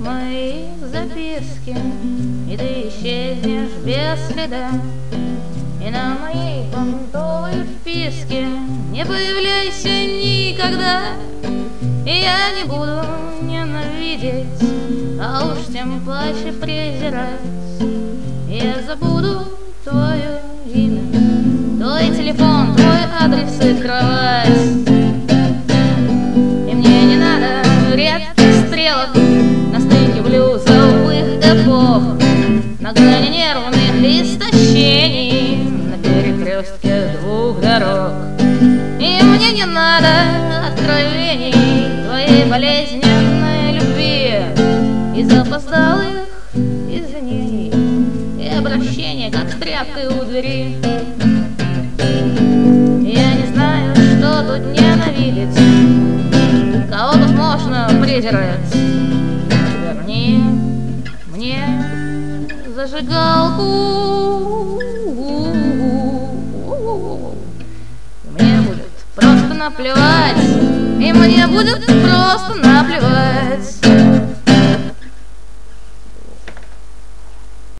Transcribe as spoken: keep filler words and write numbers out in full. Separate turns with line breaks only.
мои записки, и ты исчезнешь без следа. И на моей понтовой вписке не появляйся никогда. И я не буду ненавидеть, а уж тем паче презирать. Я забуду твое имя, твой телефон, твой адрес и кровать. И мне не надо редких стрелок на стыке блюзовых эпох, на грани нервных истощений, на перекрестке двух дорог. И мне не надо откровений твоей болезненной любви и запоздалых извинений и обращения, как с тряпкой у двери. Я не знаю, что тут ненавидеть, кого тут можно презирать. Верни мне зажигалку, мне будет просто наплевать, и мне будет просто наплевать.